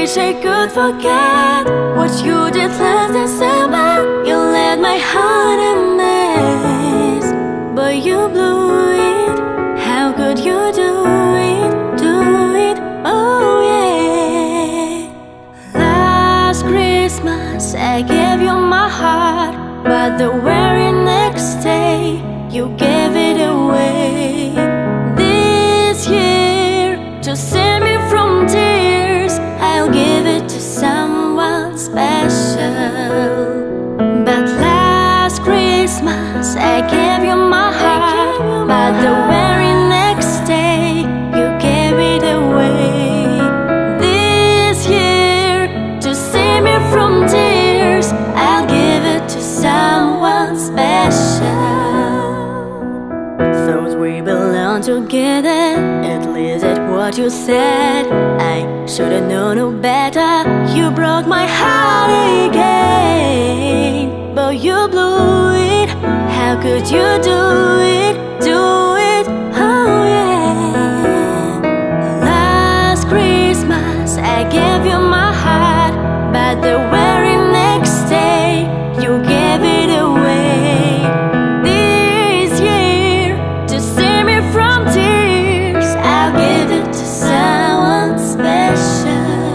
wish I could forget what you did last December. You let my heart a mess, but you blew it. How could you do it, do it, oh yeah. Last Christmas I gave you my heart, but the very next day you gave it away. This year, to save me from tears, I'll give it to someone special. But last Christmas I gave you my heart, but the very next day you gave it away. This year, to save me from tears, I'll give it to someone special. Thought we belong together, at least that's what you said. I should've known no better. You broke my heart again, but you blew it. How could you do it, do it, oh yeah. Last Christmas I gave you my heart, but the very next day you gave it away. This year, to save me from tears, I'll give it to someone special.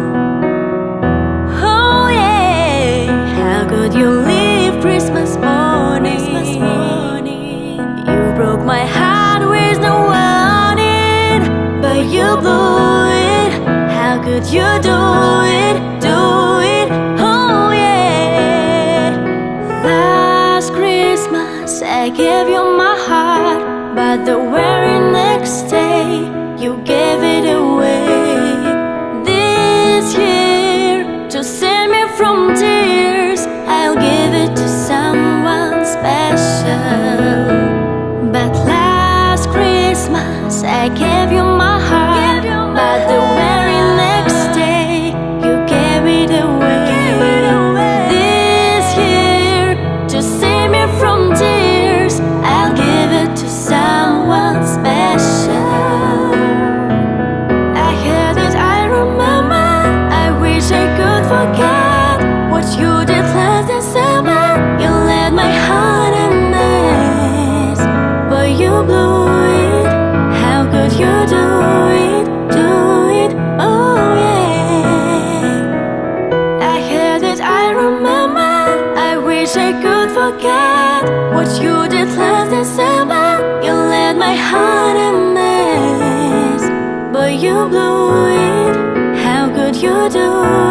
Oh yeah. How could you leave Christmas morning? You broke my heart with no warning, but you blew it. How could you do it, do it, oh yeah. Last Christmas I gave you my heart, but the very next day you gave it away. This year, to save me from tears, I'll give it to someone special. But last Christmas I gave you my heart, but the very next day you gave it away. This year, to save me from tears, I'll give it to someone special. I heard it, I remember. I wish I could forget what you did last December. You let my heart a mess, but you blew it. How could you do it, do it, oh yeah. I heard it, I remember. I wish I could forget what you did last December. You let my heart a mess, but you blew it. How could you do